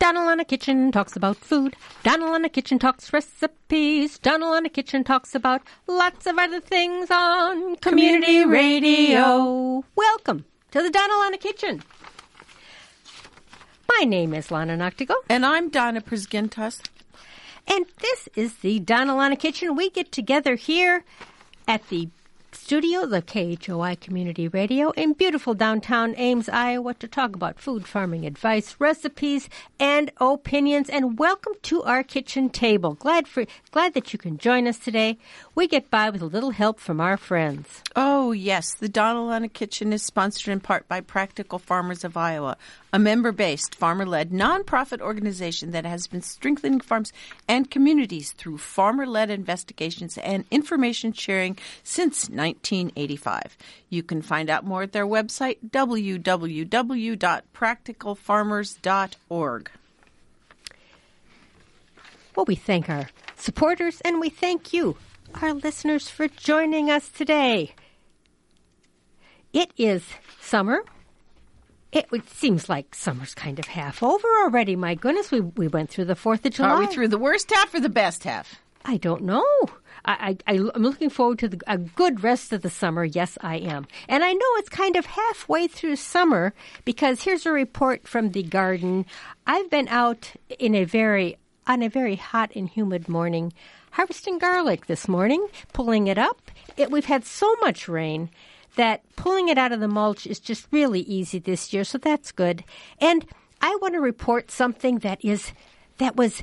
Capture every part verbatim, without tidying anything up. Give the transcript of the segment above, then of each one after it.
Donald on the Kitchen talks about food. Donald on the Kitchen talks recipes. Donald on the Kitchen talks about lots of other things on Community Radio. Welcome to the Donald on the Kitchen. My name is Lana Noctigal. And I'm Donna Prisgintas. And this is the Donald on the Kitchen. We get together here at the studios of K H O I Community Radio in beautiful downtown Ames, Iowa, to talk about food, farming advice, recipes, and opinions. And welcome to our kitchen table. Glad for glad that you can join us today. We get by with a little help from our friends. Oh, yes. The Donald on a Kitchen is sponsored in part by Practical Farmers of Iowa, a member-based, farmer-led, nonprofit organization that has been strengthening farms and communities through farmer-led investigations and information sharing since nineteen eighty-five. You can find out more at their website, w w w dot practical farmers dot org. Well, we thank our supporters, and we thank you, our listeners, for joining us today. It is summer. It, it seems like summer's kind of half over already. My goodness, we we went through the fourth of July. Are we through the worst half or the best half? I don't know. I, I, I'm looking forward to the, a good rest of the summer. Yes, I am. And I know it's kind of halfway through summer because here's a report from the garden. I've been out in a very on a very hot and humid morning harvesting garlic this morning, pulling it up. It, we've had so much rain that pulling it out of the mulch is just really easy this year, so that's good. And I want to report something that is that was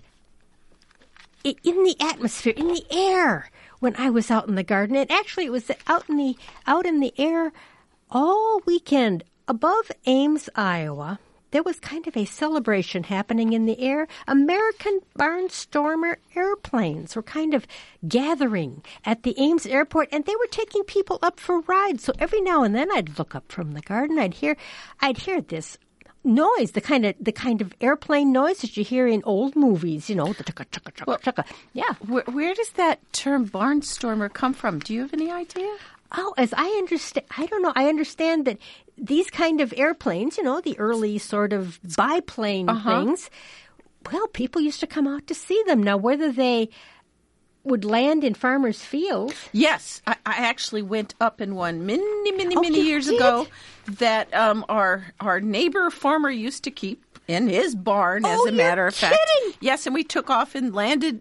in the atmosphere, in the air when I was out in the garden. And actually, it was out in the out in the air all weekend above Ames, Iowa. There was kind of a celebration happening in the air. American Barnstormer airplanes were kind of gathering at the Ames airport, and they were taking people up for rides. So every now and then I'd look up from the garden. I'd hear, I'd hear this noise, the kind of the kind of airplane noise that you hear in old movies. You know, the chugga chugga chugga well, chugga. Yeah. Where, where does that term barnstormer come from? Do you have any idea? Oh, as I understand, I don't know. I understand that these kind of airplanes, you know, the early sort of biplane uh-huh. things, well, people used to come out to see them. Now, whether they would land in farmers' fields. Yes, I, I actually went up in one many, many, oh, many you years did? ago that um, our our neighbor farmer used to keep in his barn, as oh, a matter of fact. Kidding. Yes, and we took off and landed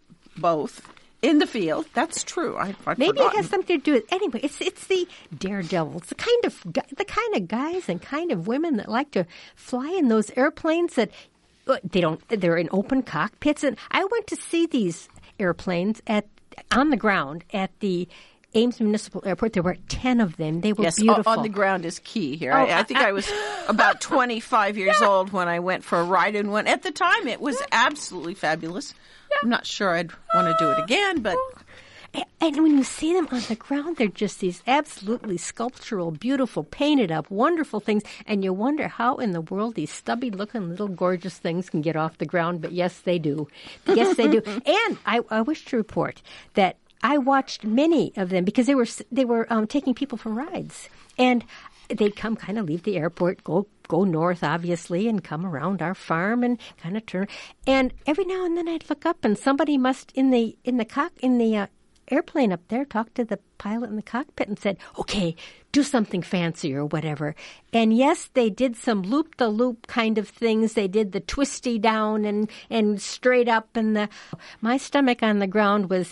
both. In the field, that's true. I, I've Maybe forgotten. it has something to do with anyway. It's it's the daredevils, the kind of the kind of guys and kind of women that like to fly in those airplanes that they don't. They're in open cockpits, and I went to see these airplanes at on the ground at the Ames Municipal Airport. There were ten of them. They were yes, beautiful. On the ground is key here. Oh, I, I think I, I was about twenty-five years yeah. old when I went for a ride in one. At the time, it was absolutely fabulous. Yeah. I'm not sure I'd want to do it again, but... And, and when you see them on the ground, they're just these absolutely sculptural, beautiful, painted up, wonderful things. And you wonder how in the world these stubby-looking little gorgeous things can get off the ground. But yes, they do. Yes, they do. And I, I wish to report that I watched many of them because they were they were um, taking people for rides. And they'd come kind of leave the airport, go go north, obviously, and come around our farm and kind of turn. And every now and then I'd look up and somebody must, in the in the cock in the uh, airplane up there, talk to the pilot in the cockpit and said, okay, do something fancy or whatever. And yes, they did some loop-the-loop kind of things. They did the twisty down and, and straight up. And the my stomach on the ground was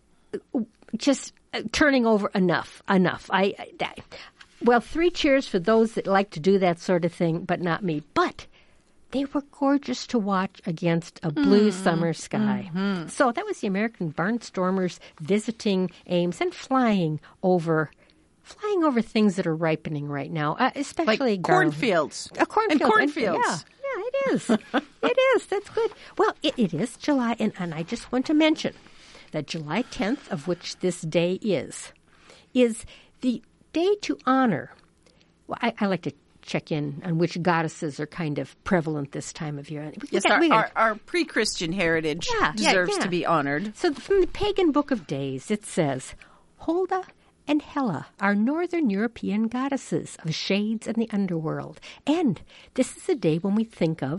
just turning over enough, enough. I, I Well, three cheers for those that like to do that sort of thing, but not me. But they were gorgeous to watch against a blue mm, summer sky. Mm-hmm. So that was the American Barnstormers visiting Ames and flying over flying over things that are ripening right now, uh, especially like cornfields. A cornfield. And cornfields. And, yeah, yeah, it is. It is. That's good. Well, it, it is July, and, and I just want to mention that July tenth, of which this day is, is the day to honor. Well, I, I like to check in on which goddesses are kind of prevalent this time of year. We yes, got, our, we got, our, our pre-Christian heritage yeah, deserves yeah, yeah. to be honored. So from the Pagan Book of Days, it says, Holda and Hela are northern European goddesses of shades and the underworld. And this is a day when we think of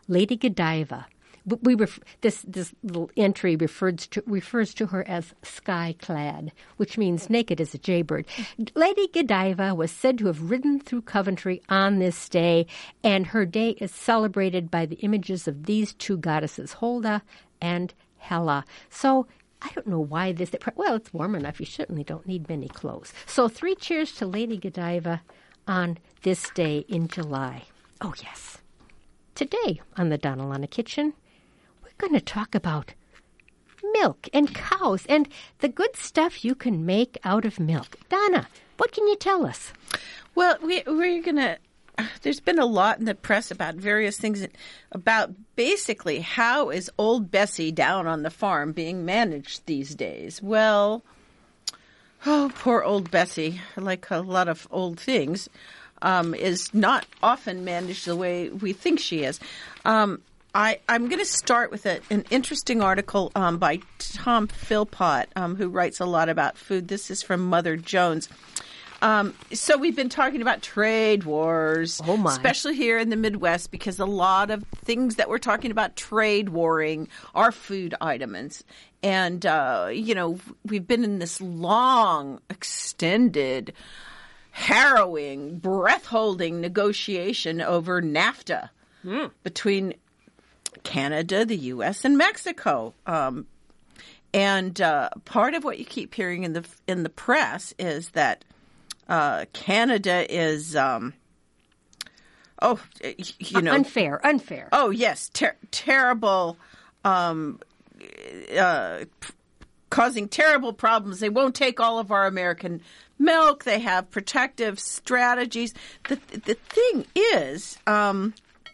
Lady Godiva. We ref- this this little entry refers to refers to her as sky-clad, which means naked as a jaybird. Lady Godiva was said to have ridden through Coventry on this day, and her day is celebrated by the images of these two goddesses, Holda and Hela. So I don't know why this. Well, it's warm enough. You certainly don't need many clothes. So three cheers to Lady Godiva on this day in July. Oh yes, today on the Donna Lana Kitchen, going to talk about milk and cows and the good stuff you can make out of milk. Donna, what can you tell us? Well, we, we're going to – there's been a lot in the press about various things about basically how is old Bessie down on the farm being managed these days. Well, oh, poor old Bessie, like a lot of old things, um, is not often managed the way we think she is. Um I, I'm going to start with a, an interesting article um, by Tom Philpott, um, who writes a lot about food. This is from Mother Jones. Um, so we've been talking about trade wars, oh my. especially here in the Midwest, because a lot of things that we're talking about trade warring are food items. And, uh, you know, we've been in this long, extended, harrowing, breath-holding negotiation over NAFTA mm. between Canada, the U S, and Mexico. Um, and uh, part of what you keep hearing in the in the press is that uh, Canada is, um, oh, you know, unfair, unfair. Oh yes, ter- terrible, um, uh, p- causing terrible problems. They won't take all of our American milk. They have protective strategies. The the thing is. Um,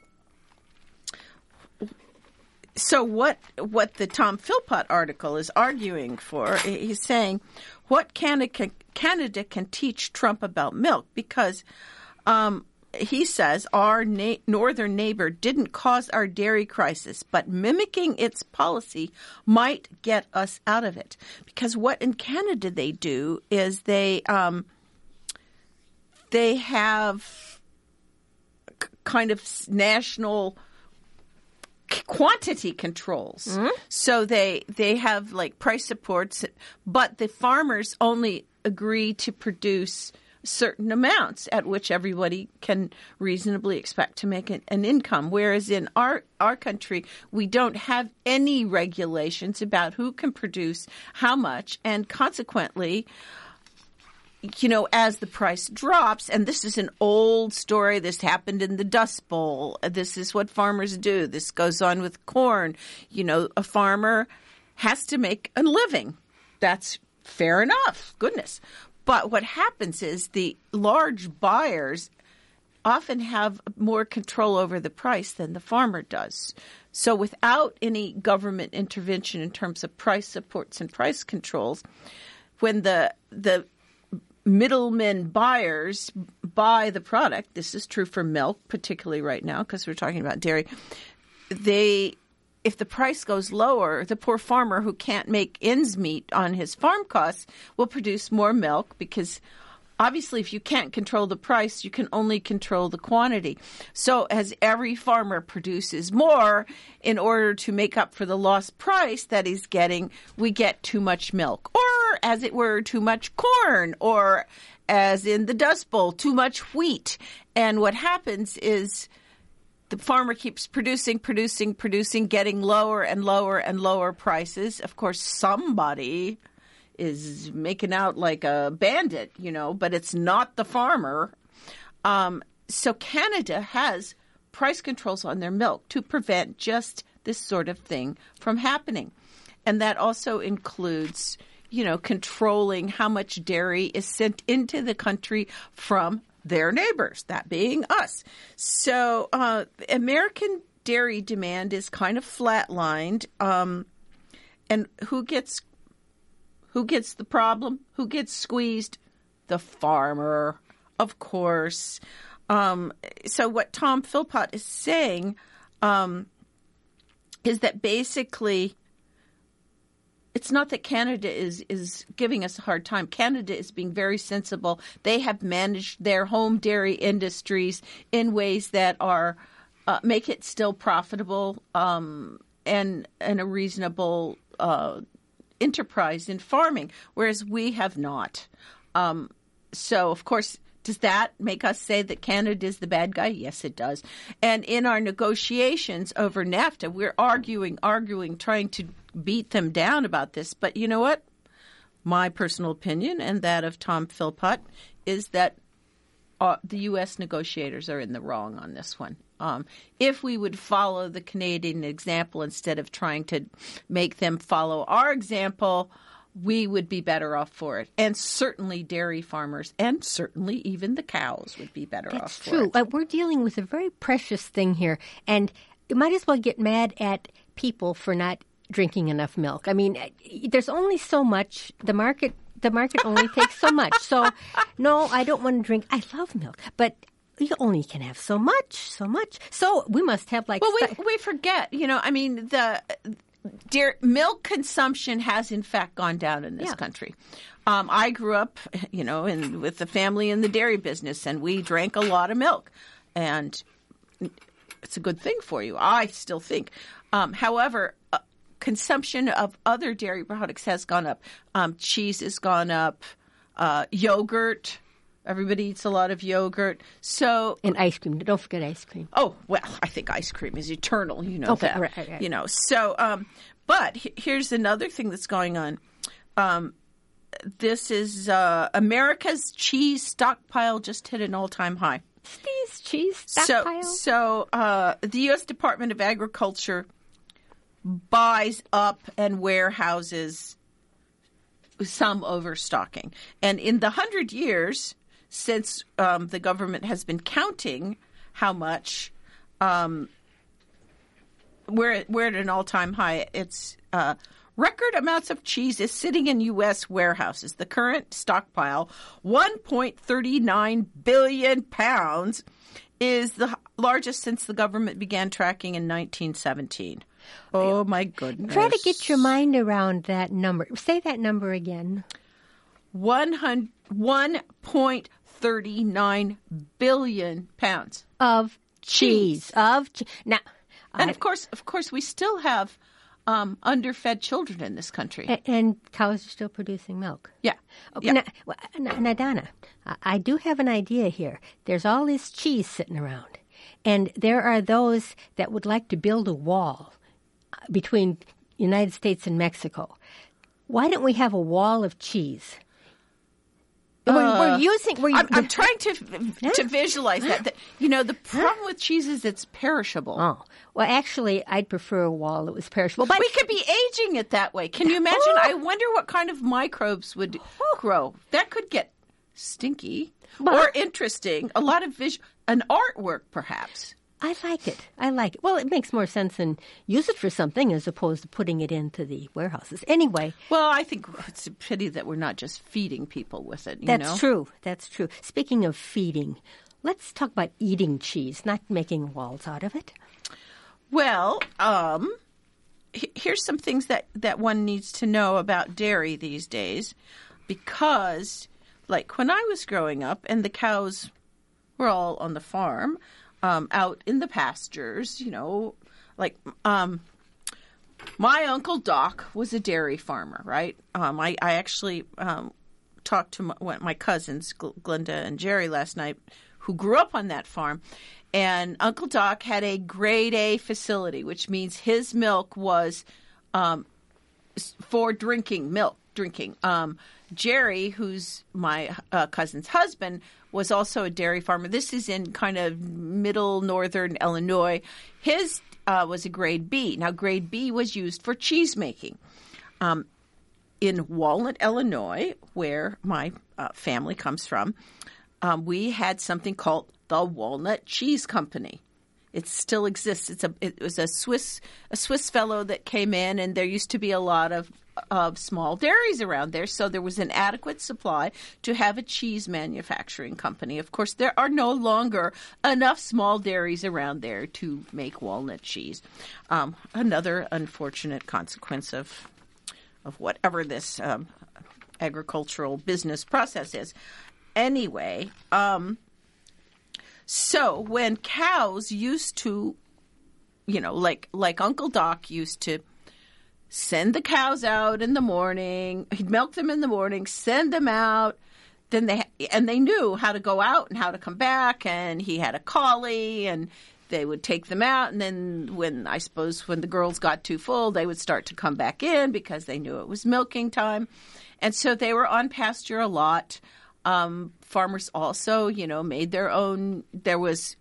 So what what the Tom Philpott article is arguing for, he's saying, what Canada can, Canada can teach Trump about milk? Because um, he says our na- northern neighbor didn't cause our dairy crisis, but mimicking its policy might get us out of it. Because what in Canada they do is they um, they have k- kind of national quantity controls. Mm-hmm. So they they have like price supports, but the farmers only agree to produce certain amounts at which everybody can reasonably expect to make an, an income. Whereas in our our country, we don't have any regulations about who can produce how much, and consequently, you know, as the price drops, and this is an old story, this happened in the Dust Bowl, this is what farmers do, this goes on with corn, you know, a farmer has to make a living. That's fair enough, goodness. But what happens is the large buyers often have more control over the price than the farmer does. So without any government intervention in terms of price supports and price controls, when the the middlemen buyers buy the product, this is true for milk, particularly right now because we're talking about dairy, they, if the price goes lower, the poor farmer who can't make ends meet on his farm costs will produce more milk because obviously if you can't control the price, you can only control the quantity. So as every farmer produces more in order to make up for the lost price that he's getting, we get too much milk. Or as it were, too much corn, or as in the Dust Bowl, too much wheat. And what happens is the farmer keeps producing, producing, producing, getting lower and lower and lower prices. Of course, somebody is making out like a bandit, you know, but it's not the farmer. Um, so Canada has price controls on their milk to prevent just this sort of thing from happening. And that also includes, you know, controlling how much dairy is sent into the country from their neighbors, that being us. So uh, American dairy demand is kind of flatlined. Um, and who gets who gets the problem? Who gets squeezed? The farmer, of course. Um, so what Tom Philpott is saying um, is that basically it's not that Canada is, is giving us a hard time. Canada is being very sensible. They have managed their home dairy industries in ways that are uh, make it still profitable um, and and a reasonable uh, enterprise in farming, whereas we have not. Um, so, of course, does that make us say that Canada is the bad guy? Yes, it does. And in our negotiations over NAFTA, we're arguing, arguing, trying to beat them down about this. But you know what? My personal opinion and that of Tom Philpott is that uh, the U S negotiators are in the wrong on this one. Um, if we would follow the Canadian example instead of trying to make them follow our example, we would be better off for it. And certainly dairy farmers and certainly even the cows would be better That's off for true. it. Uh, we're dealing with a very precious thing here. And you might as well get mad at people for not drinking enough milk. I mean, there's only so much. The market the market only takes so much. So, no, I don't want to drink. I love milk. But you only can have so much, so much. So we must have like... Well, st- we, we forget, you know, I mean, the... Dear, milk consumption has, in fact, gone down in this Yeah. country. Um, I grew up, you know, in, with the family in the dairy business, and we drank a lot of milk. And it's a good thing for you, I still think. Um, however, uh, consumption of other dairy products has gone up. Um, cheese has gone up. Uh, yogurt. Everybody eats a lot of yogurt. So and ice cream. Don't forget ice cream. Oh, well, I think ice cream is eternal, you know Okay, that. right, right, right. You know, so, um, but he- here's another thing that's going on. Um, this is uh, America's cheese stockpile just hit an all-time high. Cheese, cheese, stockpile. So, so uh, the U S Department of Agriculture buys up and warehouses some overstocking. And in the hundred years since um, the government has been counting how much, um, we're, we're at an all-time high. It's uh, record amounts of cheese is sitting in U S warehouses. The current stockpile, one point three nine billion pounds, is the largest since the government began tracking in nineteen seventeen. Oh, my goodness. Try to get your mind around that number. Say that number again. one point three nine billion pounds Of cheese. Cheese. Of che- Now, and I- of course, of course, we still have um, underfed children in this country. a- and cows are still producing milk. yeah, Oh, yeah. Now, well, now, now, Donna, I- I do have an idea here. There's all this cheese sitting around, and there are those that would like to build a wall between United States and Mexico. Why don't we have a wall of cheese? We're, we're using. We're, I'm, I'm trying to to Yeah. visualize that. that. You know, the problem with cheese is it's perishable. Oh, well, actually, I'd prefer a wall that was perishable. But We could be aging it that way. Can you imagine? Oh. I wonder what kind of microbes would grow. That could get stinky But- or interesting. A lot of visual, an artwork, perhaps. I like it. I like it. Well, it makes more sense than use it for something as opposed to putting it into the warehouses. Anyway, Well, I think it's a pity that we're not just feeding people with it. You that's know? true. That's true. Speaking of feeding, let's talk about eating cheese, not making walls out of it. Well, um, he- here's some things that, that one needs to know about dairy these days, because, like, when I was growing up and the cows were all on the farm, um, out in the pastures, you know, like, um, my Uncle Doc was a dairy farmer, right? Um, I, I actually um, talked to my, one- my cousins, Gl- Glenda and Jerry, last night, who grew up on that farm. And Uncle Doc had a grade A facility, which means his milk was um, s- for drinking, milk drinking. Um, Jerry, who's my uh, cousin's husband, was also a dairy farmer. This is in kind of middle northern Illinois. His uh, was a grade B. Now, grade B was used for cheese making. Um, in Walnut, Illinois, where my uh, family comes from, um, we had something called the Walnut Cheese Company. It still exists. It's a it was a Swiss a Swiss fellow that came in, and there used to be a lot of of small dairies around there, so there was an adequate supply to have a cheese manufacturing company. Of course, there are no longer enough small dairies around there to make walnut cheese. Um, another unfortunate consequence of of whatever this um, agricultural business process is. Anyway, um, So when cows used to, you know, like like Uncle Doc used to send the cows out in the morning, he'd milk them in the morning, send them out, then they and they knew how to go out and how to come back, and he had a collie, and they would take them out, and then when I suppose when the girls got too full, they would start to come back in because they knew it was milking time, and so they were on pasture a lot. Um, farmers also, you know, made their own. There was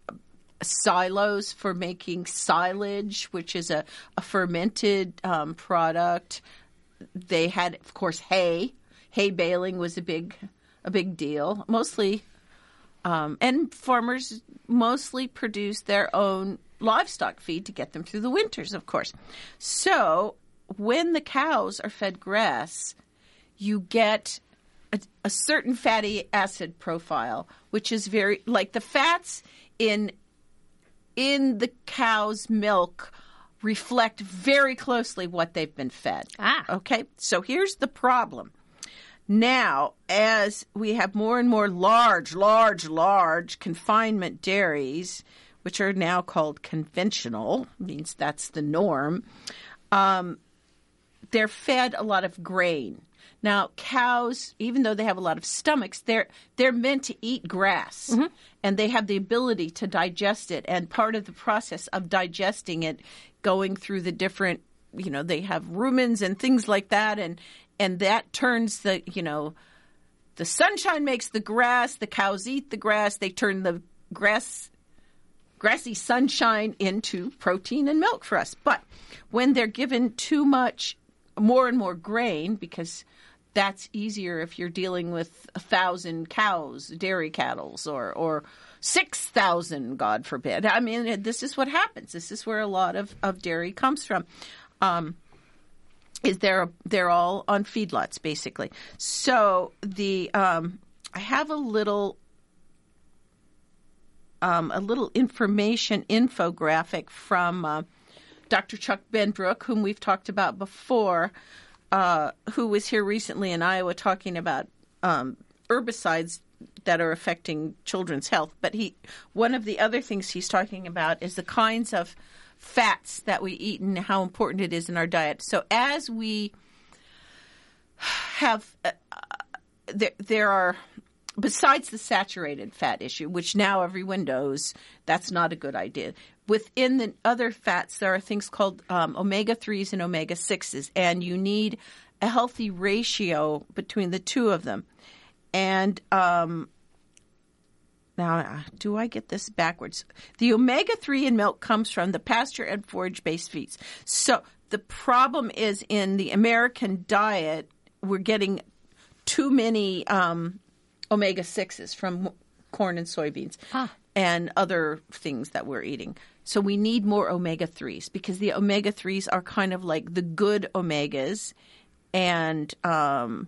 silos for making silage, which is a, a fermented um, product. They had, of course, hay. Hay baling was a big, a big deal. Mostly, um, and farmers mostly produced their own livestock feed to get them through the winters, of course. So when the cows are fed grass, you get a, a certain fatty acid profile, which is very like the fats in in the cow's milk reflect very closely what they've been fed. Ah. Okay, so here's the problem. Now, as we have more and more large, large, large confinement dairies, which are now called conventional, means that's the norm, um, they're fed a lot of grain. Now, cows, even though they have a lot of stomachs, they're they're meant to eat grass, mm-hmm. and they have the ability to digest it. And part of the process of digesting it, going through the different, you know, they have rumens and things like that, and and that turns the, you know, the sunshine makes the grass, the cows eat the grass, they turn the grass, grassy sunshine into protein and milk for us. But when they're given too much, more and more grain, because that's easier if you're dealing with a thousand cows, dairy cattle, or or six thousand, God forbid. I mean, this is what happens. This is where a lot of, of dairy comes from. Um, is they're they're all on feedlots basically. So the um, I have a little um, a little information infographic from uh, Doctor Chuck Benbrook, whom we've talked about before. Uh, who was here recently in Iowa talking about um, herbicides that are affecting children's health. But he, one of the other things he's talking about is the kinds of fats that we eat and how important it is in our diet. So as we have, uh, there, there are, besides the saturated fat issue, which now everyone knows that's not a good idea. Within the other fats, there are things called um, omega threes and omega sixes, and you need a healthy ratio between the two of them. And um, now, do I get this backwards? The omega three in milk comes from the pasture and forage-based feeds. So the problem is in the American diet, we're getting too many um, omega sixes from corn and soybeans ah. and other things that we're eating. So we need more omega threes because the omega threes are kind of like the good omegas. And um,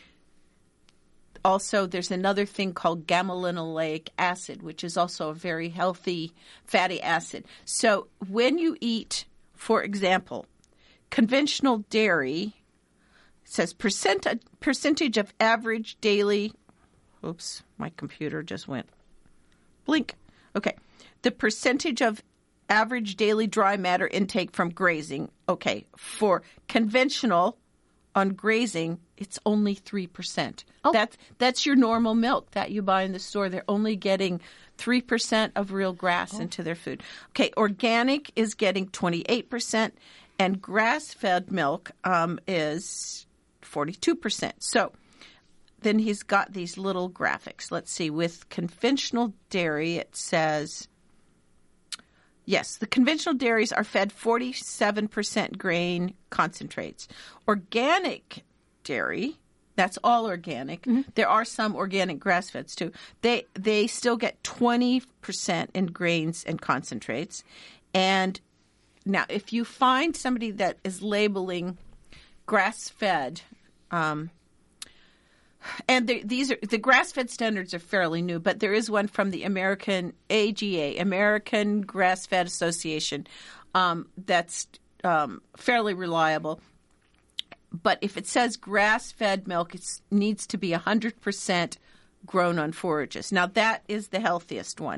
also there's another thing called gamma-linolenic acid, which is also a very healthy fatty acid. So when you eat, for example, conventional dairy, it says percent, percentage of average daily – oops, my computer just went blink. Okay. The percentage of average daily dry matter intake from grazing. Okay. For conventional on grazing, it's only three percent. Oh. That's, that's your normal milk that you buy in the store. They're only getting three percent of real grass oh. into their food. Okay. Organic is getting twenty-eight percent, and grass-fed milk um, is forty-two percent. So then he's got these little graphics. Let's see. With conventional dairy, it says, yes, the conventional dairies are fed forty-seven percent grain concentrates. Organic dairy, that's all organic. Mm-hmm. There are some organic grass-feds too. They they still get twenty percent in grains and concentrates. And now, if you find somebody that is labeling grass-fed, um, and the, these are the grass-fed standards are fairly new, but there is one from the American A G A, American Grass-Fed Association, um, that's um, fairly reliable. But if it says grass-fed milk, it needs to be one hundred percent grown on forages. Now, that is the healthiest one.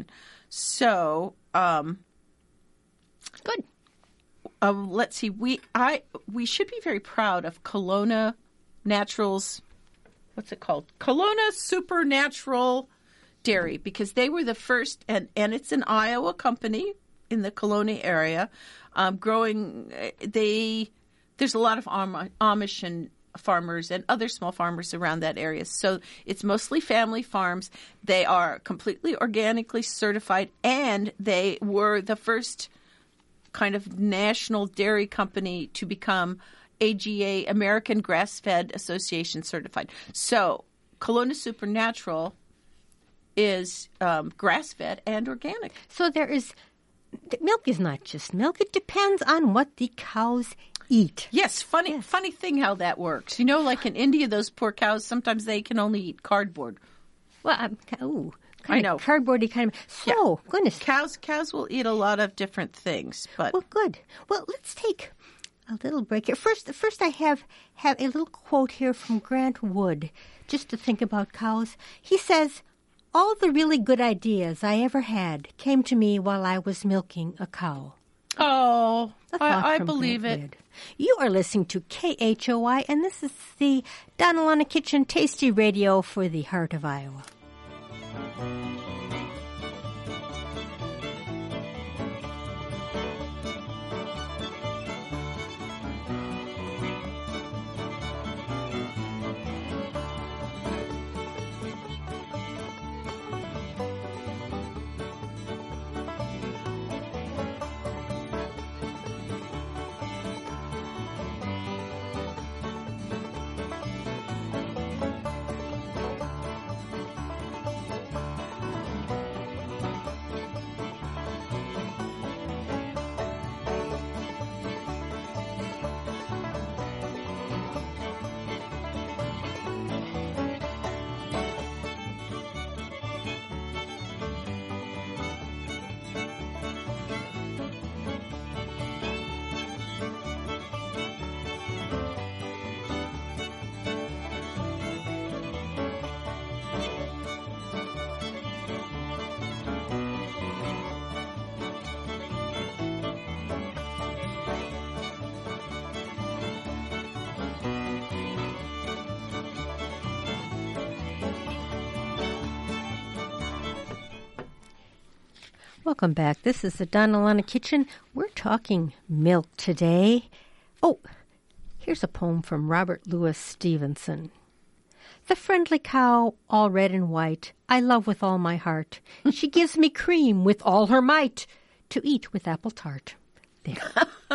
So, um, Good. uh, let's see. We I we should be very proud of Kelowna Naturals. What's it called? Kelowna Supernatural Dairy, because they were the first, and, and it's an Iowa company in the Kelowna area, um, growing. They there's a lot of Am- Amish and farmers and other small farmers around that area. So it's mostly family farms. They are completely organically certified, and they were the first kind of national dairy company to become A G A, American Grass-Fed Association certified. So Kelowna Supernatural is um, grass-fed and organic. So there is, the milk is not just milk. It depends on what the cows eat. Yes, funny Yes. funny thing how that works. You know, like in India, those poor cows, sometimes they can only eat cardboard. Well, I'm, ooh, I kind know. of cardboardy kind of. So, goodness. Cows cows will eat a lot of different things, but Well, good. Well, let's take a little break here. First, first I have, have a little quote here from Grant Wood, just to think about cows. He says, "All the really good ideas I ever had came to me while I was milking a cow." oh, A thought I, I from believe Grant it. Wood. You are listening to K H O I, and this is the Donald on the Kitchen Tasty Radio for the heart of Iowa. Welcome back. This is the Donald on the Kitchen. We're talking milk today. Oh, here's a poem from Robert Louis Stevenson. The friendly cow, all red and white, I love with all my heart. She gives me cream with all her might to eat with apple tart. There.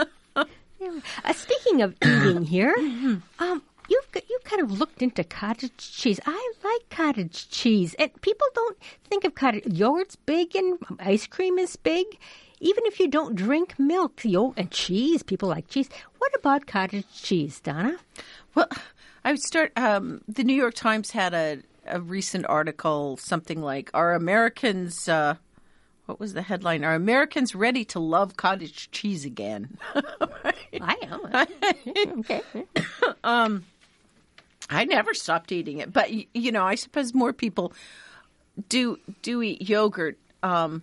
There. Uh, speaking of eating here, um, you've got, you've kind of looked into cottage cheese. I like cottage cheese, and people don't think of cottage yogurt's big and ice cream is big. Even if you don't drink milk, yo and cheese, people like cheese. What about cottage cheese, Donna? Well, I would start. Um, the New York Times had a, a recent article, something like, "Are Americans?" Uh, what was the headline? "Are Americans ready to love cottage cheese again?" I am. Okay. um, I never stopped eating it, but y- you know, I suppose more people do do eat yogurt. Um,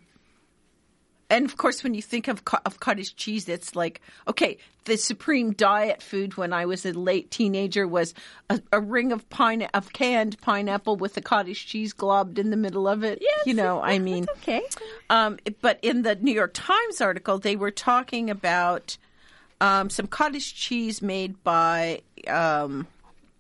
and of course, when you think of co- of cottage cheese, it's like, okay, the supreme diet food when I was a late teenager was a, a ring of pine of canned pineapple with a cottage cheese globbed in the middle of it. Yes, you know, I mean, that's okay. Um, but in the New York Times article, they were talking about um, some cottage cheese made by um,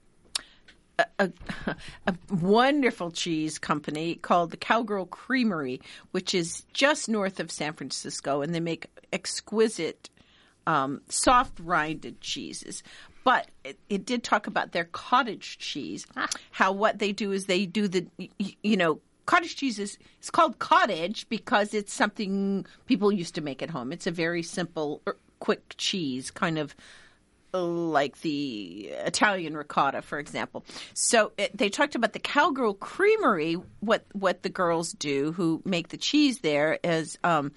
a, a, a wonderful cheese company called the Cowgirl Creamery, which is just north of San Francisco, and they make exquisite um, soft-rinded cheeses. But it, it did talk about their cottage cheese, Ah. how what they do is they do the, you know, cottage cheese is it's called cottage because it's something people used to make at home. It's a very simple, er, quick cheese, kind of like the Italian ricotta, for example. So it, they talked about the Cowgirl Creamery. What what the girls do who make the cheese there is, um,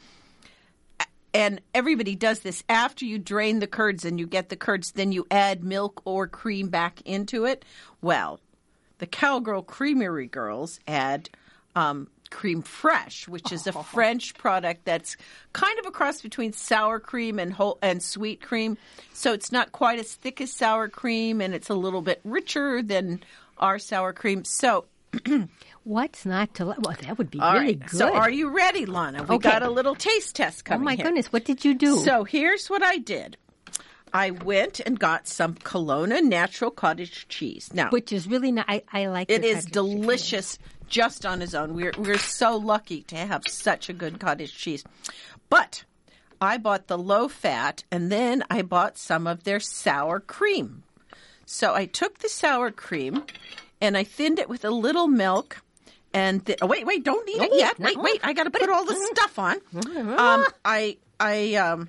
and everybody does this after you drain the curds and you get the curds, then you add milk or cream back into it. Well, the Cowgirl Creamery girls add um, cream fresh, which is a French product that's kind of a cross between sour cream and whole and sweet cream. So it's not quite as thick as sour cream, and it's a little bit richer than our sour cream. So what's not to like? Well, that would be all really right. good. So are you ready, Lana? We Okay. got a little taste test Oh coming my here. goodness, what did you do? So here's what I did. I went and got some Kelowna natural cottage cheese. Now, Which is really not. I, I like it your is cottage cheese. delicious just on its own. We're we're so lucky to have such a good cottage cheese. But I bought the low fat, and then I bought some of their sour cream. So I took the sour cream and I thinned it with a little milk. And th- oh, wait, wait, don't eat it No, yet. no. Wait, wait, I got to put all the stuff on. Um, I I um.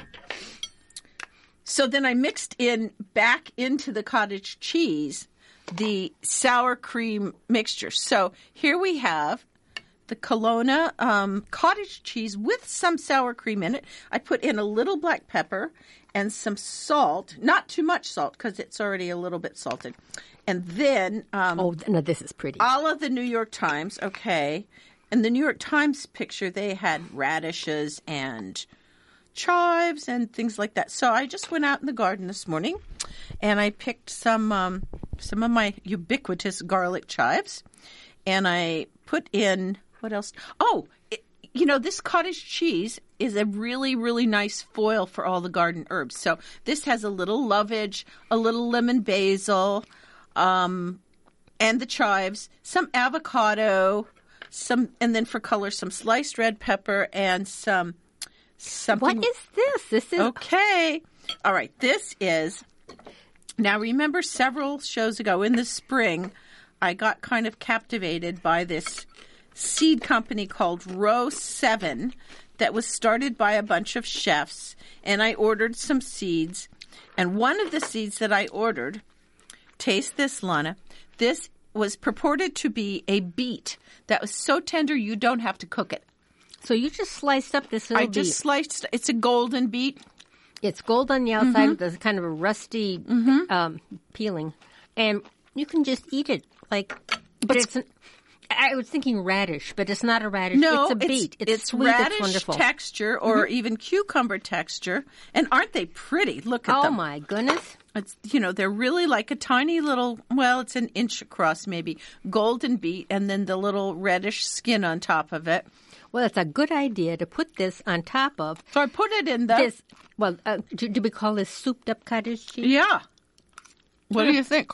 So then I mixed in back into the cottage cheese the sour cream mixture. So here we have the Kelowna um, cottage cheese with some sour cream in it. I put in a little black pepper and some salt, not too much salt because it's already a little bit salted. And then um, Oh, no, this is pretty. all of the New York Times, okay. And the New York Times picture, they had radishes and chives and things like that. So I just went out in the garden this morning and I picked some um, some of my ubiquitous garlic chives and I put in, what else? Oh, it, you know, this cottage cheese is a really, really nice foil for all the garden herbs. So this has a little lovage, a little lemon basil, um, and the chives, some avocado, some, and then for color, some sliced red pepper and some something. What is this? This is Okay. All right. This is, now remember several shows ago in the spring, I got kind of captivated by this seed company called Row seven that was started by a bunch of chefs, and I ordered some seeds. And one of the seeds that I ordered, taste this, Lana, this was purported to be a beet that was so tender you don't have to cook it. So you just sliced up this little I just beet. sliced, it's a golden beet. It's gold on the outside with a kind of a rusty um, peeling, and you can just eat it like. But it's. An, I was thinking radish, but it's not a radish. No, it's a beet. It's, it's sweet. radish It's wonderful. texture or even cucumber texture. And aren't they pretty? Look at Oh them. my goodness! It's, you know, they're really like a tiny little, well, it's an inch across maybe, golden beet, and then the little reddish skin on top of it. Well, it's a good idea to put this on top of So I put it in the... this. Well, uh, do, do we call this souped up cottage cheese? Yeah. What do you think?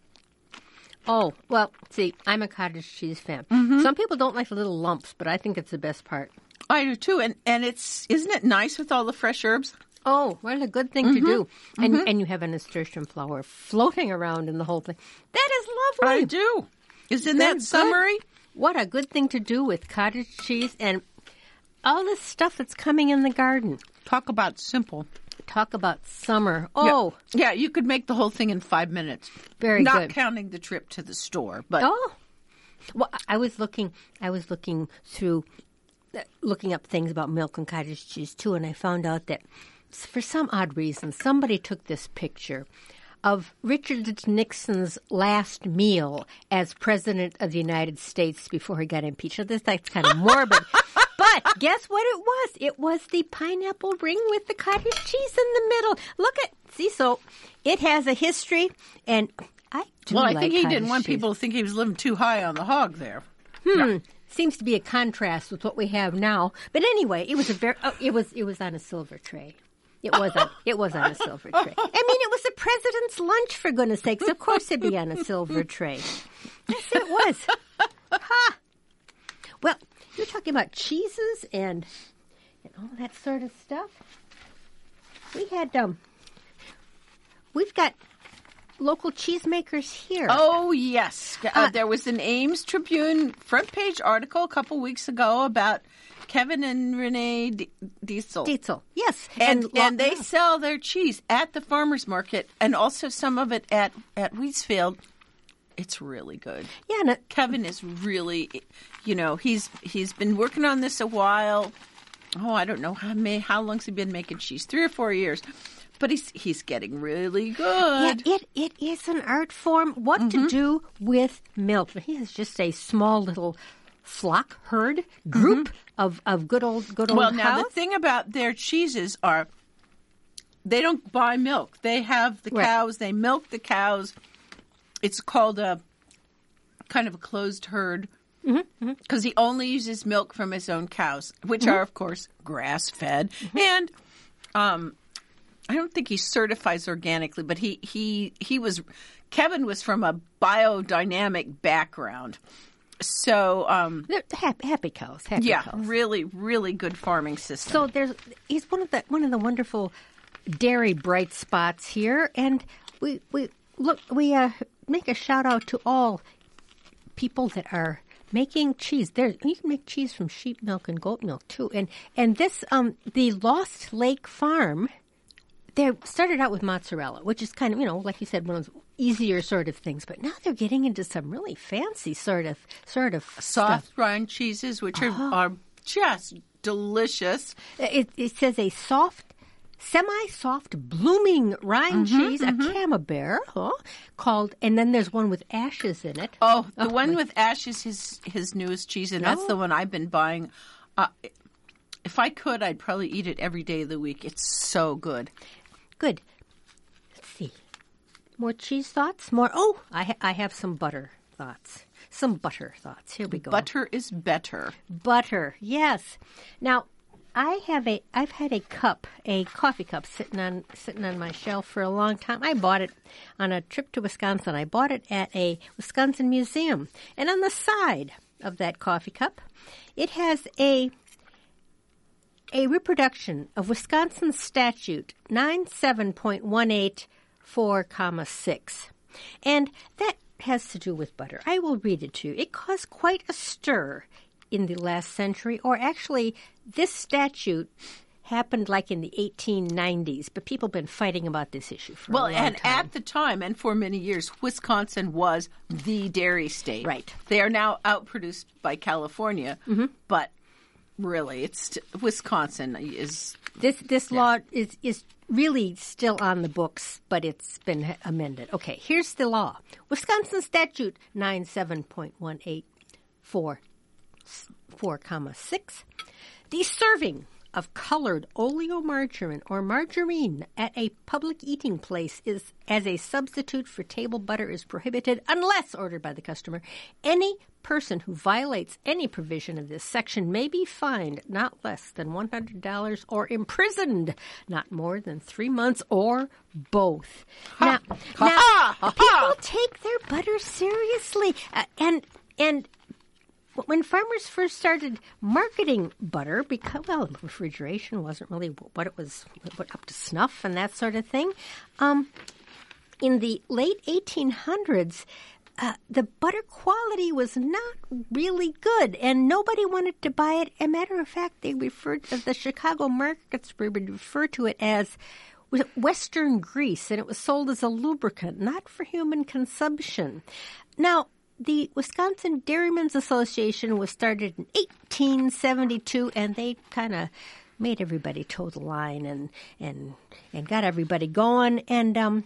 Oh, well, see, I'm a cottage cheese fan. Mm-hmm. Some people don't like the little lumps, but I think it's the best part. I do too. And, and it's, isn't it nice with all the fresh herbs? Oh, what a good thing to do. And and you have a nasturtium flower floating around in the whole thing. That is lovely. I do. Isn't Very that good. summery? What a good thing to do with cottage cheese and all this stuff that's coming in the garden. Talk about simple. Talk about summer. Oh, Yeah, you could make the whole thing in five minutes. very Not good. counting the trip to the store, but Oh, well, I was looking. I was looking through, uh, looking up things about milk and cottage cheese too, and I found out that for some odd reason, somebody took this picture of Richard Nixon's last meal as president of the United States before he got impeached. So this that's kind of morbid. But guess what it was? It was the pineapple ring with the cottage cheese in the middle. Look at, see, so it has a history, and I do well, I like think he cottage didn't want cheese. people to think he was living too high on the hog there. Hmm. Seems to be a contrast with what we have now. But anyway, it was a very, oh, it was, it was on a silver tray. It was on, it was on a silver tray. I mean, it was the president's lunch, for goodness sakes. Of course it'd be on a silver tray. Yes, it was. Ha! Well, you're talking about cheeses and and all that sort of stuff. We had um, we've got local cheesemakers here. Oh, yes. Uh, Uh, there was an Ames Tribune front page article a couple weeks ago about Kevin and Renee D- Diesel. Diesel, yes, And, lo- and they yeah. sell their cheese at the farmer's market and also some of it at, at Wheatsfield. It's really good. yeah, and it, Kevin is really, you know, he's he's been working on this a while. Oh, I don't know how many, how long's he been making cheese? Three or four years. But he's he's getting really yeah, good. it it is an art form. What Mm-hmm. to do with milk? He has just a small little flock, herd, group mm-hmm. of, of good old good old well, cows. Well, now the thing about their cheeses are they don't buy milk. They have the right. cows. They milk the cows. It's called a kind of a closed herd because mm-hmm, mm-hmm. he only uses milk from his own cows, which mm-hmm. are, of course, grass-fed. Mm-hmm. And um, I don't think he certifies organically, but he, he, he was – Kevin was from a biodynamic background. So um, they're happy, happy cows. Happy yeah, cows. really, really good farming system. So there's he's one of the one of the wonderful dairy bright spots here, and we we look we uh, make a shout out to all people that are making cheese. There you can make cheese from sheep milk and goat milk too, and and this um the Lost Lake Farm. They started out with mozzarella, which is kind of, you know, like you said, one of those easier sort of things. But now they're getting into some really fancy sort of sort of soft stuff. rind cheeses, which are, oh. are just delicious. It, it says a soft, semi-soft, blooming rind mm-hmm, cheese, mm-hmm. a camembert, huh, called, and then there's one with ashes in it. Oh, the oh, one my. with ashes is his newest cheese, and that's oh. the one I've been buying. Uh, if I could, I'd probably eat it every day of the week. It's so good. Good. Let's see. More cheese thoughts? More. Oh, I ha- I have some butter thoughts. Some butter thoughts. Here we go. Butter is better. Butter. Yes. Now, I have a I've had a cup, a coffee cup sitting on sitting on my shelf for a long time. I bought it on a trip to Wisconsin. I bought it at a Wisconsin museum. And on the side of that coffee cup, it has a A reproduction of Wisconsin Statute ninety-seven point one eight four, six. And that has to do with butter. I will read it to you. It caused quite a stir in the last century, or actually this statute happened like in the eighteen nineties, but people have been fighting about this issue for well, a long and time. At the time and for many years, Wisconsin was the dairy state. Right. They are now outproduced by California, mm-hmm. but really, it's Wisconsin is this this yeah. law is is really still on the books, but it's been amended. Okay, here's the law: Wisconsin Statute ninety-seven point one eight four four, six. The serving of colored oleomargarine or margarine at a public eating place is as a substitute for table butter is prohibited unless ordered by the customer. Any person who violates any provision of this section may be fined not less than one hundred dollars or imprisoned not more than three months or both. Ha. Now, ha. now Ha. people take their butter seriously, uh, and and when farmers first started marketing butter, because, well, refrigeration wasn't really what it was, what, up to snuff and that sort of thing, um, in the late eighteen hundreds, uh, the butter quality was not really good, and nobody wanted to buy it. As a matter of fact, they referred to the Chicago markets would refer to it as Western grease, and it was sold as a lubricant, not for human consumption. Now, the Wisconsin Dairymen's Association was started in eighteen seventy-two, and they kind of made everybody toe the line and and and got everybody going. And um,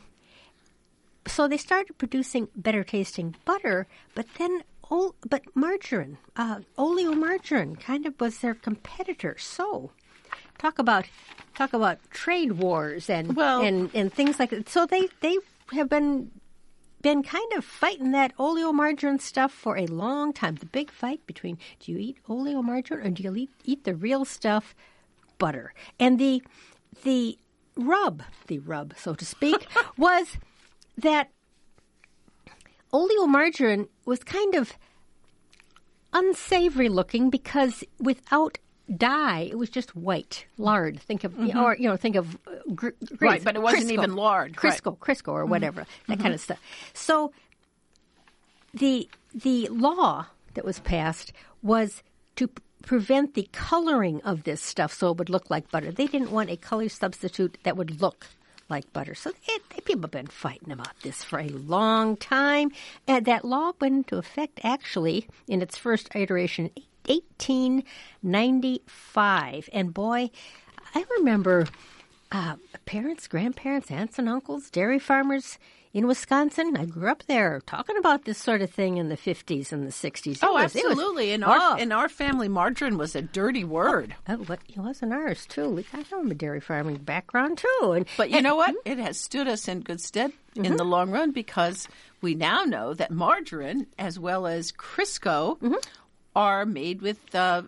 so they started producing better tasting butter, but then oh, but margarine, uh, oleomargarine, kind of was their competitor. So talk about talk about trade wars and well, and and things like that. So they they have been. been kind of fighting that oleomargarine stuff for a long time. The big fight between do you eat oleomargarine or do you eat, eat the real stuff, butter? And the the rub, the rub, so to speak, was that oleomargarine was kind of unsavory looking because without dye, it was just white lard. Think of, mm-hmm. or you know, think of uh, gr- grease. Right, but it wasn't Crisco, even lard. Crisco, right. Crisco, or whatever, mm-hmm. that kind of stuff. So the the law that was passed was to p- prevent the coloring of this stuff, so it would look like butter. They didn't want a color substitute that would look like butter. So it, it, people have been fighting about this for a long time, and that law went into effect actually in its first iteration. eighteen ninety-five. And boy, I remember Uh, parents, grandparents, aunts and uncles, dairy farmers in Wisconsin. I grew up there talking about this sort of thing in the fifties and the sixties. It Oh, was, it was- absolutely. In oh. our in our family, margarine was a dirty word. Uh, what, it wasn't ours, too. We I have a dairy farming background, too. And, But you and- know what? It has stood us in good stead in the long run because we now know that margarine, as well as Crisco, Mm-hmm. are made with uh,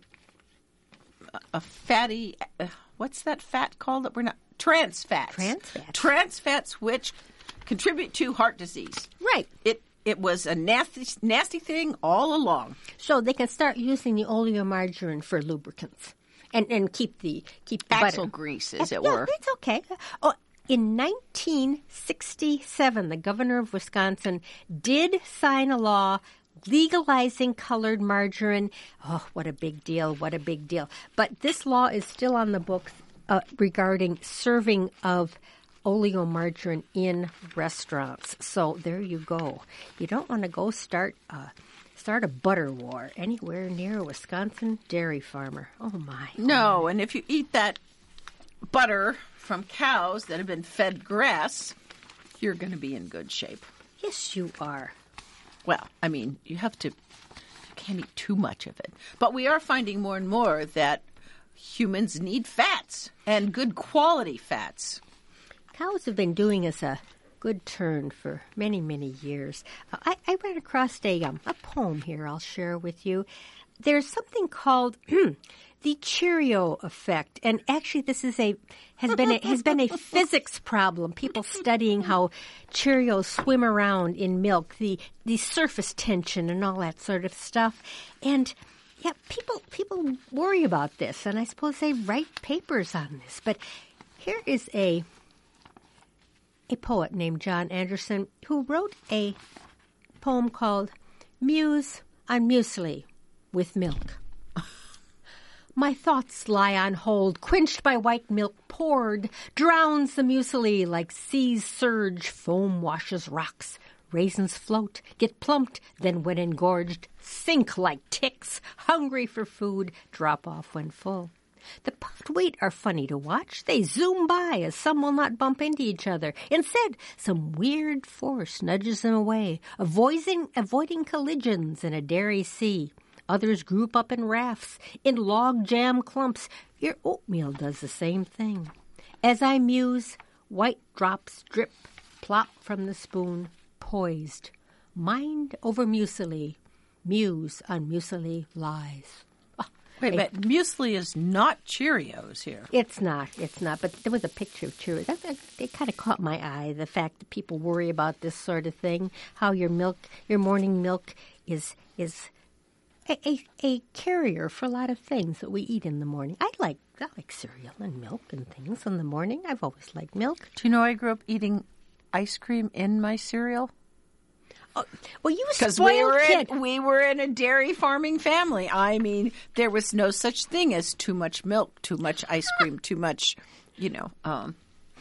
a fatty. Uh, what's that fat called? That we're not trans fats. Trans fats. Trans fats, which contribute to heart disease. Right. It it was a nasty nasty thing all along. So they can start using the oleomargarine for lubricants and, and keep the keep the Axle butter. grease, as it Yeah, were. it's okay. Oh, in nineteen sixty-seven, the governor of Wisconsin did sign a law legalizing colored margarine. Oh, what a big deal. What a big deal. But this law is still on the books uh, regarding serving of oleomargarine in restaurants. So there you go. You don't want to go start uh, start a butter war anywhere near a Wisconsin dairy farmer. Oh, my. No, and if you eat that butter from cows that have been fed grass, you're going to be in good shape. Yes, you are. Well, I mean, you have to, you can't eat too much of it. But we are finding more and more that humans need fats and good quality fats. Cows have been doing us a good turn for many, many years. Uh, I, I ran across a, um, a poem here I'll share with you. There's something called the Cheerio effect, and actually, this is a has been a, has been a physics problem. People studying how Cheerios swim around in milk, the the surface tension, and all that sort of stuff. And yeah, people people worry about this, and I suppose they write papers on this. But here is a a poet named John Anderson who wrote a poem called "Muse on Muesli with Milk." My thoughts lie on hold, quenched by white milk poured, drowns the muesli like seas surge, foam washes rocks. Raisins float, get plumped, then when engorged, sink like ticks, hungry for food, drop off when full. The puffed wheat are funny to watch. They zoom by as some will not bump into each other. Instead, some weird force nudges them away, avoiding, avoiding collisions in a dairy sea. Others group up in rafts, in log jam clumps. Your oatmeal does the same thing. As I muse, white drops drip, plop from the spoon, poised. Mind over muesli, muse on muesli lies. Oh, Wait, I- but muesli is not Cheerios here. It's not. It's not. But there was a picture of Cheerios. That, that, it kind of caught my eye, the fact that people worry about this sort of thing, how your milk, your morning milk is is a, a, a carrier for a lot of things that we eat in the morning. I like I like cereal and milk and things in the morning. I've always liked milk. Do you know I grew up eating ice cream in my cereal? Oh, well, you Because spoiled we were kid. in, we were in a dairy farming family. I mean, there was no such thing as too much milk, too much ice cream, too much, you know, um,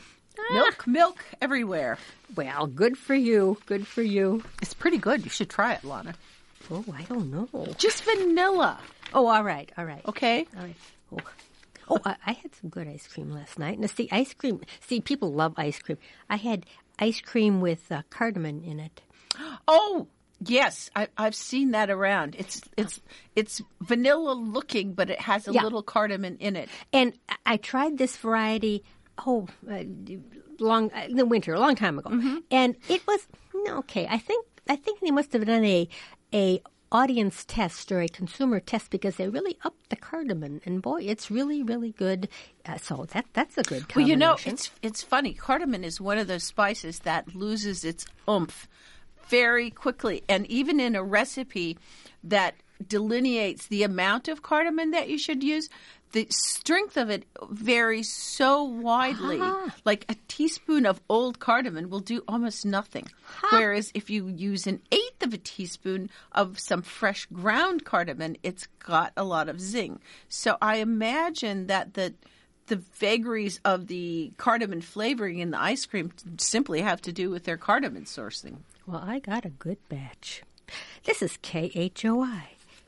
milk, milk everywhere. Well, good for you. Good for you. It's pretty good. You should try it, Lana. Oh, I don't know. Just vanilla, Oh, all right. All right. okay? All right. Oh, oh I, I had some good ice cream last night. Now, see, ice cream. See, people love ice cream. I had ice cream with uh, cardamom in it. Oh, yes, I, I've seen that around. It's it's it's vanilla looking, but it has a Yeah. little cardamom in it. And I- I tried this variety, oh, uh, long uh, in the winter, a long time ago, and it was no, okay. I think I think they must have done a a audience test or a consumer test because they really upped the cardamom, and boy, it's really really good. Uh, so that that's a good Well, combination. you know, it's it's funny. Cardamom is one of those spices that loses its oomph very quickly, and even in a recipe that delineates the amount of cardamom that you should use, the strength of it varies so widely. Ah. Like a teaspoon of old cardamom will do almost nothing. Whereas if you use an eighth of a teaspoon of some fresh ground cardamom, it's got a lot of zing. So I imagine that the the vagaries of the cardamom flavoring in the ice cream simply have to do with their cardamom sourcing. Well, I got a good batch. This is K H O I,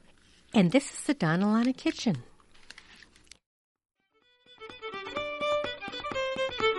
and this is the Donalana Kitchen.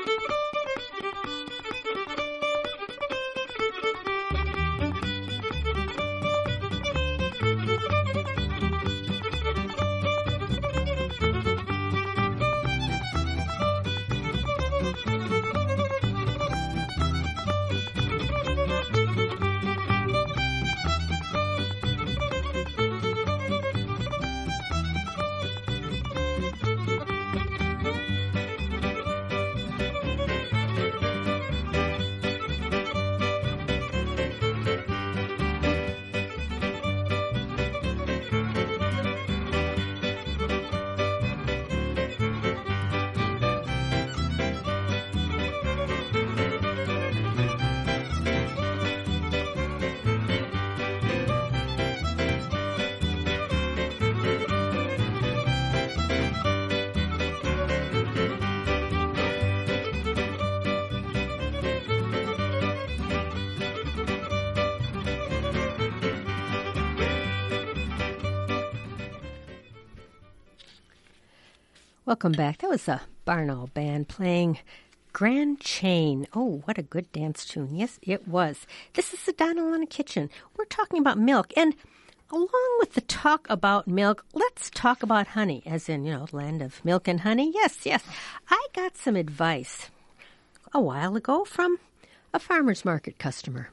Welcome back. That was a Barnaul Band playing Grand Chain. Oh, what a good dance tune. Yes, it was. This is the Donna Lana Kitchen. We're talking about milk. And along with the talk about milk, let's talk about honey, as in, you know, land of milk and honey. Yes, yes. I got some advice a while ago from a farmer's market customer.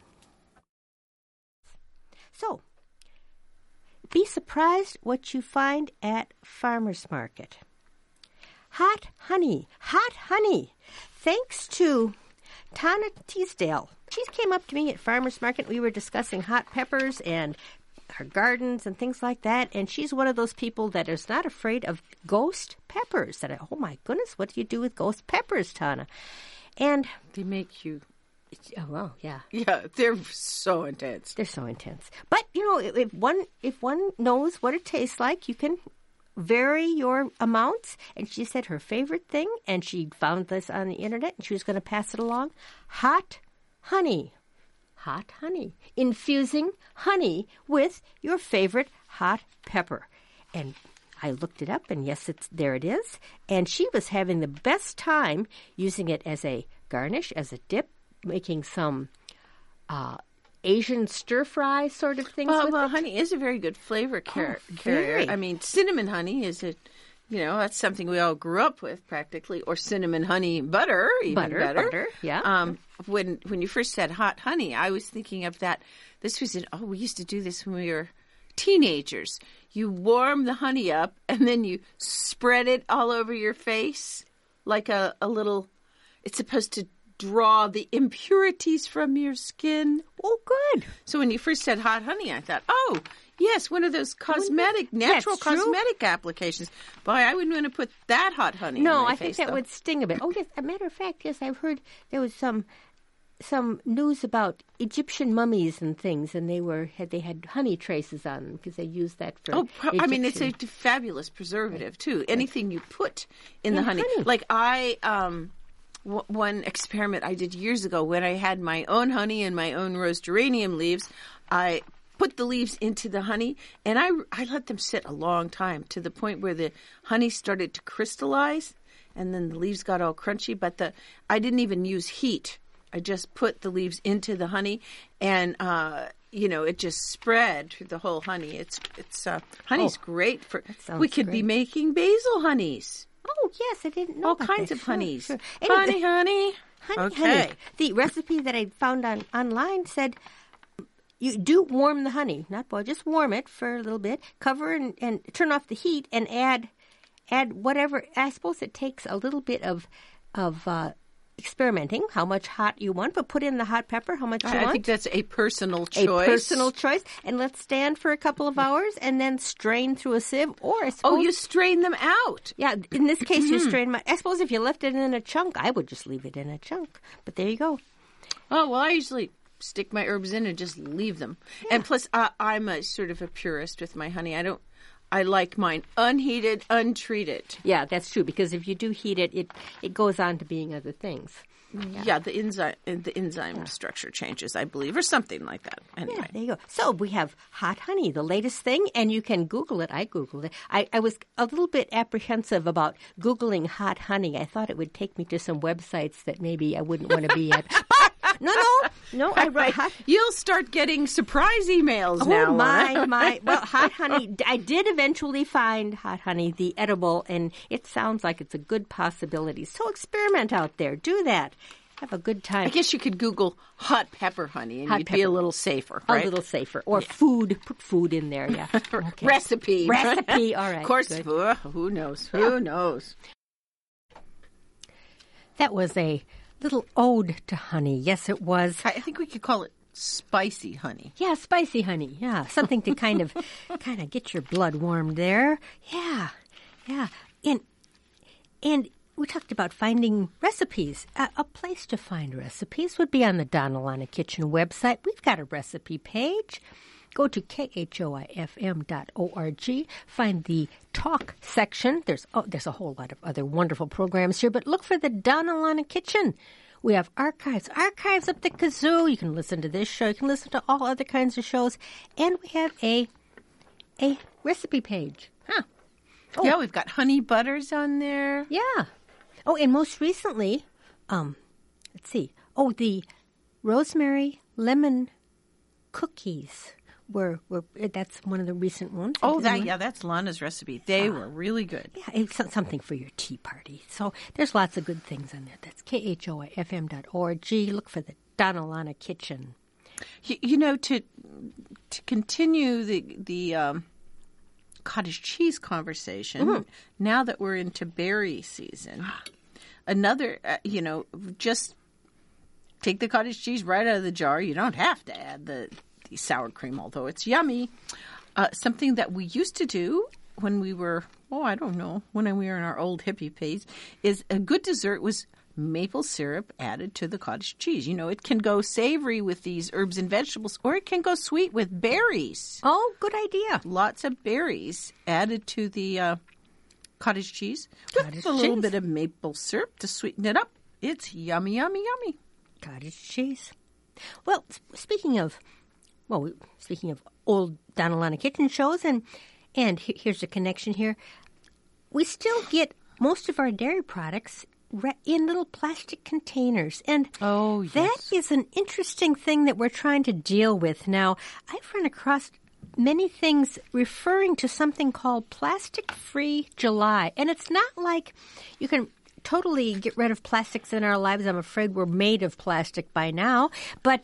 So, be surprised what you find at farmer's market. Hot honey, hot honey. Thanks to Tana Teasdale. She came up to me at farmer's market. We were discussing hot peppers and her gardens and things like that. And she's one of those people that is not afraid of ghost peppers. That I, oh my goodness, what do you do with ghost peppers, Tana? And they make you. Oh well, yeah, yeah. They're so intense. They're so intense. But you know, if one if one knows what it tastes like, you can vary your amounts. And she said her favorite thing, and she found this on the internet, and she was going to pass it along. Hot honey. Hot honey. Infusing honey with your favorite hot pepper. And I looked it up, and yes, it's there it is. And she was having the best time using it as a garnish, as a dip, making some uh, Asian stir-fry sort of things well, with well, it. Honey is a very good flavor car- oh, carrier. very. I mean, cinnamon honey is a, you know, that's something we all grew up with practically, or cinnamon honey butter, even butter, better. Butter, yeah. Um, when when you first said hot honey, I was thinking of that. This was in, oh, we used to do this when we were teenagers. You warm the honey up, and then you spread it all over your face like a, a little, it's supposed to draw the impurities from your skin. Oh, good. So when you first said hot honey, I thought, oh, yes, one of those cosmetic, natural That's true. cosmetic applications. Boy, I wouldn't want to put that hot honey no, in my I face, think that though. would sting a bit. Oh, yes, a matter of fact, yes, I've heard there was some some news about Egyptian mummies and things, and they were had they had honey traces on them because they used that for Oh, I mean, it's a Egyptian- fabulous preservative, too. Anything you put in, In the honey. honey. Like I... um. W- one experiment I did years ago when I had my own honey and my own rose geranium leaves, I put the leaves into the honey, and I, I let them sit a long time to the point where the honey started to crystallize, and then the leaves got all crunchy. But the I didn't even use heat. I just put the leaves into the honey, and uh, you know, it just spread through the whole honey. It's it's uh, honey's Oh, great for. sounds We could great. be making basil honeys. Oh, yes, I didn't know All about kinds that. of Sure, honeys. sure. Honey, Anyway, honey. honey, Okay. honey. The recipe that I found on online said you do warm the honey, not boil, just warm it for a little bit, cover and, and turn off the heat, and add add whatever. I suppose it takes a little bit of of uh, experimenting, how much hot you want, but put in the hot pepper, how much you I, I want. think that's a personal a choice. personal choice, and let stand for a couple of hours, and then strain through a sieve. Or I Oh, suppose, you strain them out. yeah, in this case, Mm-hmm. you strain my. I suppose if you left it in a chunk, I would just leave it in a chunk. But there you go. Oh, well, I usually stick my herbs in and just leave them. And plus, uh, I'm a sort of a purist with my honey. I don't. I like mine unheated, untreated. Yeah, that's true. Because if you do heat it, it it goes on to being other things. Yeah, the enzyme the enzyme structure changes, I believe, or something like that. Yeah, Anyway. there you go. So we have hot honey, the latest thing, and you can Google it. I Googled it. I, I was a little bit apprehensive about Googling hot honey. I thought it would take me to some websites that maybe I wouldn't want to be at. But no, no, no. I wrote hot. You'll start getting surprise emails Oh now. my, huh? my! Well, hot honey. I did eventually find hot honey, the edible, and it sounds like it's a good possibility. So experiment out there. Do that. Have a good time. I guess you could Google hot pepper honey, and Hot you'd be pepper. a little safer, a right? little safer, or food. Put food in there. Yeah. Okay. Recipe. Recipe. All right. Of course, good. uh, who knows? Who knows? That was a little ode to honey. Yes, it was. I I think we could call it spicy honey. Yeah, spicy honey. Yeah, something to kind of, kind of get your blood warmed there. Yeah, yeah, and and we talked about finding recipes. Uh, a place to find recipes would be on the Donna Lana Kitchen website. We've got a recipe page. Go to K H O I F M dot org. Find the talk section. There's oh, there's a whole lot of other wonderful programs here, but look for the Donna Lana Kitchen. We have archives, archives up the kazoo. You can listen to this show. You can listen to all other kinds of shows, and we have a a recipe page. Huh? Oh. Yeah, we've got honey butters on there. Yeah. Oh, and most recently, um, let's see. Oh, the rosemary lemon cookies were were that's one of the recent ones. Oh, that yeah, that's Lana's recipe. They uh, were really good. Yeah, it's something for your tea party. So there's lots of good things on there. That's K H O I F M dot org. Look for the Donna Lana Kitchen. You, you know, to to continue the the um, cottage cheese conversation. Mm-hmm. Now that we're into berry season, another uh, you know just. Take the cottage cheese right out of the jar. You don't have to add the, the sour cream, although it's yummy. Uh, something that we used to do when we were, oh, I don't know, when we were in our old hippie phase, is a good dessert was maple syrup added to the cottage cheese. You know, it can go savory with these herbs and vegetables, or it can go sweet with berries. Oh, good idea. Lots of berries added to the uh, cottage cheese cottage with a little cheese. bit of maple syrup to sweeten it up. It's yummy, yummy, yummy. Cottage cheese. Well, speaking of, well, speaking of old Donna Lana Kitchen shows, and and here's a connection here. We still get most of our dairy products in little plastic containers, and oh, yes. that is an interesting thing that we're trying to deal with now. I've run across many things referring to something called Plastic-Free July, and it's not like you can totally get rid of plastics in our lives. I'm afraid we're made of plastic by now. But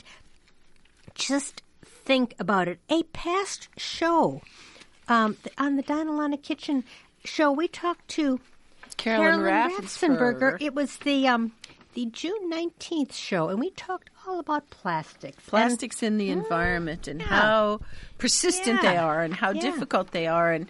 just think about it. A past show um, on the Donna Lana Kitchen show, we talked to Carolyn, Carolyn Raffensperger. Raffensperger. It was the um, the June nineteenth show, and we talked all about plastics. Plastics and, in the mm, environment and yeah. how persistent yeah. they are and how yeah. difficult they are. And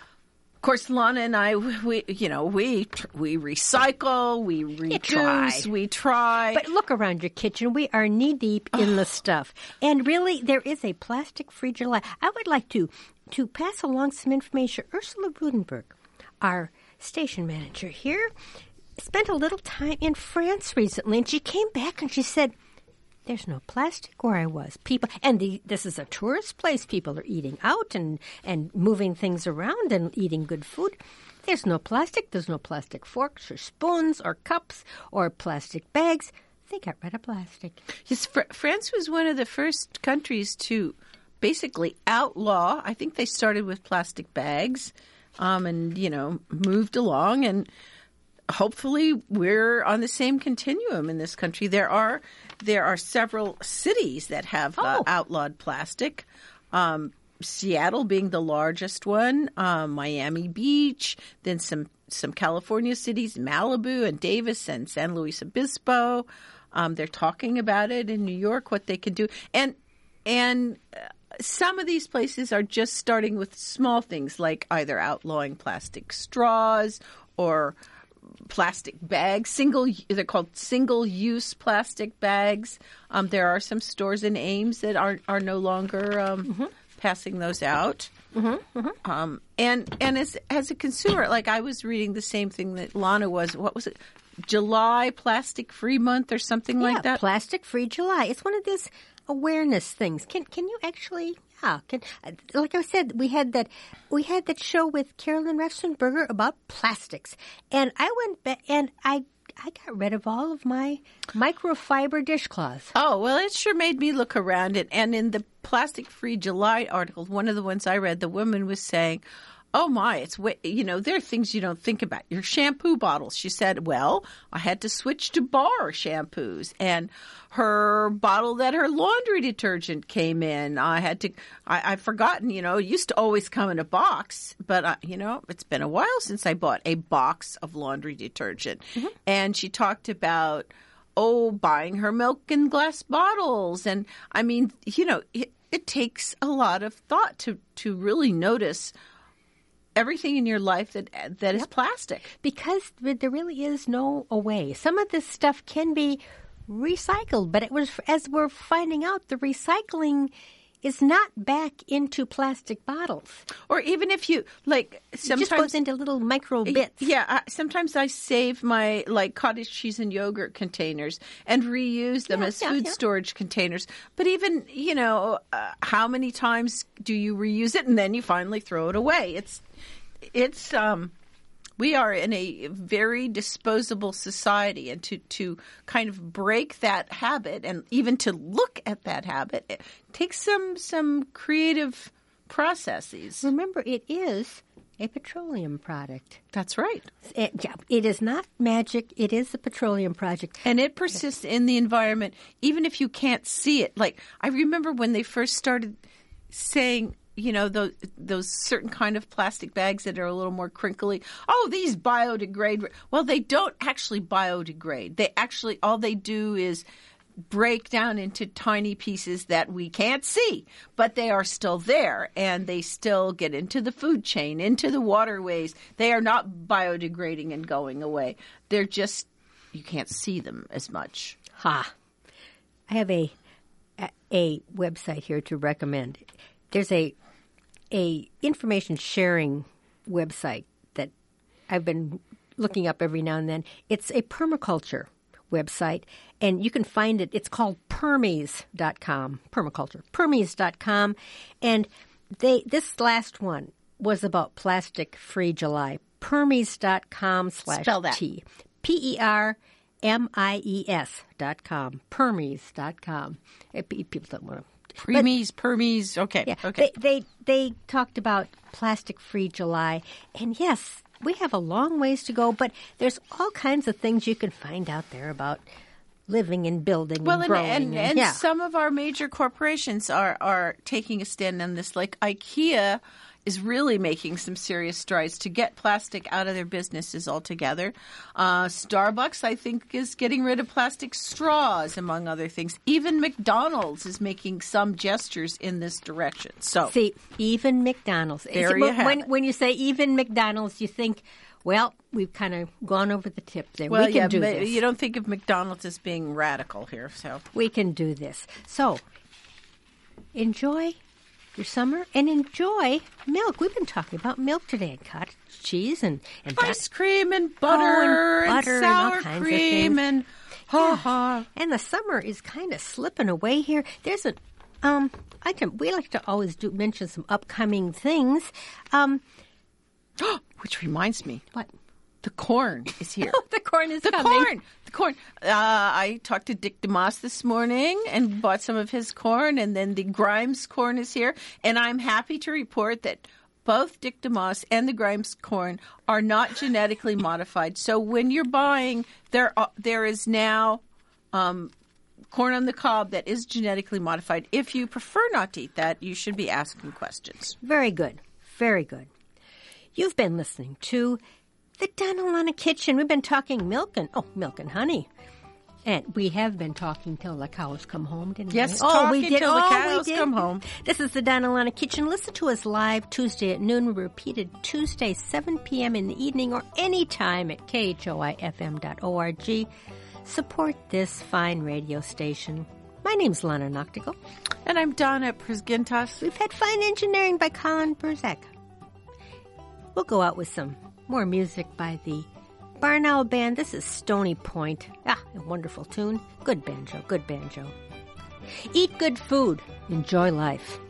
of course, Lana and I, we, you know, we we recycle, we reduce, try. we try. But look around your kitchen. We are knee-deep in the stuff. And really, there is a plastic-free July. I would like to, to pass along some information. Ursula Rudenberg, our station manager here, spent a little time in France recently, and she came back and she said, there's no plastic where I was. People, and the, this is a tourist place. People are eating out and, and moving things around and eating good food. There's no plastic. There's no plastic forks or spoons or cups or plastic bags. They got rid of plastic. Yes, fr- France was one of the first countries to basically outlaw. I think they started with plastic bags, um, and you know moved along and. Hopefully, we're on the same continuum in this country. There are there are several cities that have oh. uh, outlawed plastic. Um, Seattle being the largest one, um, Miami Beach, then some some California cities, Malibu and Davis and San Luis Obispo. Um, they're talking about it in New York, what they can do, and and. Uh, Some of these places are just starting with small things like either outlawing plastic straws or plastic bags. Single, they're called single-use plastic bags. Um, there are some stores in Ames that are are no longer um, mm-hmm. passing those out. Mm-hmm, mm-hmm. Um, and and as as a consumer, like I was reading the same thing that Lana was. What was it? July Plastic Free Month or something yeah, like that. Plastic Free July. It's one of these awareness things. Can can you actually? Yeah, can, like I said, we had that we had that show with Carolyn Raffensperger about plastics, and I went back and I I got rid of all of my microfiber dishcloths. Oh well, it sure made me look around it. And in the Plastic Free July article, one of the ones I read, the woman was saying, oh my, it's, you know, there are things you don't think about. Your shampoo bottles. She said, well, I had to switch to bar shampoos. And her bottle that her laundry detergent came in, I had to, I, I've forgotten, you know, it used to always come in a box. But, uh, you know, it's been a while since I bought a box of laundry detergent. Mm-hmm. And she talked about, oh, buying her milk in glass bottles. And, I mean, you know, it, it takes a lot of thought to, to really notice everything in your life that that is yep. plastic. Because there really is no way. Some of this stuff can be recycled, but it was, as we're finding out, the recycling is not back into plastic bottles. Or even if you, like, sometimes... It just goes into little micro bits. Yeah, I, sometimes I save my, like, cottage cheese and yogurt containers and reuse them yeah, as yeah, food yeah. storage containers. But even, you know, uh, how many times do you reuse it and then you finally throw it away? It's it's um, we are in a very disposable society, and to to kind of break that habit, and even to look at that habit, it takes some some creative processes. Remember, it is a petroleum product. That's right. It, yeah, it is not magic. It is a petroleum product. And it persists in the environment, even if you can't see it. Like, I remember when they first started saying, you know, those, those certain kind of plastic bags that are a little more crinkly. Oh, these biodegrade. Well, they don't actually biodegrade. They actually, all they do is break down into tiny pieces that we can't see, but they are still there, and they still get into the food chain, into the waterways. They are not biodegrading and going away. They're just, you can't see them as much. Ha. I have a, a, a website here to recommend. There's a a information sharing website that I've been looking up every now and then. It's a permaculture website, and you can find it. It's called Permies dot com, permaculture, Permies dot com. And they this last one was about plastic-free July. Permies dot com slash Spell that. T. P E R M I E S dot com. Permies dot com. People don't want to. Premies, Permies, okay, Yeah, okay. They, they, they talked about plastic-free July, and yes, we have a long ways to go, but there's all kinds of things you can find out there about living and building Well, and and, growing. and, and yeah. some of our major corporations are, are taking a stand on this. Like IKEA is really making some serious strides to get plastic out of their businesses altogether. Uh, Starbucks, I think, is getting rid of plastic straws, among other things. Even McDonald's is making some gestures in this direction. So, See, even McDonald's. There See, you when, have when, it. when you say even McDonald's, you think, well, we've kind of gone over the tip there. well, we can yeah, do but this. you don't think of McDonald's as being radical here. So, We can do this. So, enjoy your summer and enjoy milk. We've been talking about milk today, and cottage cheese and and ice cream and Oh, butter, and butter and all sour kinds of cream things. and ha ha. And the summer is kind of slipping away here. There's a um item we like to always do mention some upcoming things. Um, Which reminds me, what? the corn is here. The corn is The coming. corn, the corn. Uh, I talked to Dick DeMoss this morning and bought some of his corn, and then the Grimes corn is here. And I'm happy to report that both Dick DeMoss and the Grimes corn are not genetically modified. So when you're buying, there are, there is now um, corn on the cob that is genetically modified. If you prefer not to eat that, you should be asking questions. Very good. Very good. You've been listening to The Donalana Kitchen. We've been talking milk and, oh, milk and honey. And we have been talking till the cows come home, didn't Yes, we? talking we did. till the oh, cows we did. come home. This is The Donalana Kitchen. Listen to us live Tuesday at noon. We're repeated Tuesday, seven p.m. in the evening or anytime at K H O I F M dot org. Support this fine radio station. My name's Lana Noctigal. And I'm Donna Prisgintas. We've had fine engineering by Colin Burzek. We'll go out with some more music by the Barn Owl Band. This is Stony Point. Ah, a wonderful tune. Good banjo, good banjo. Eat good food. Enjoy life.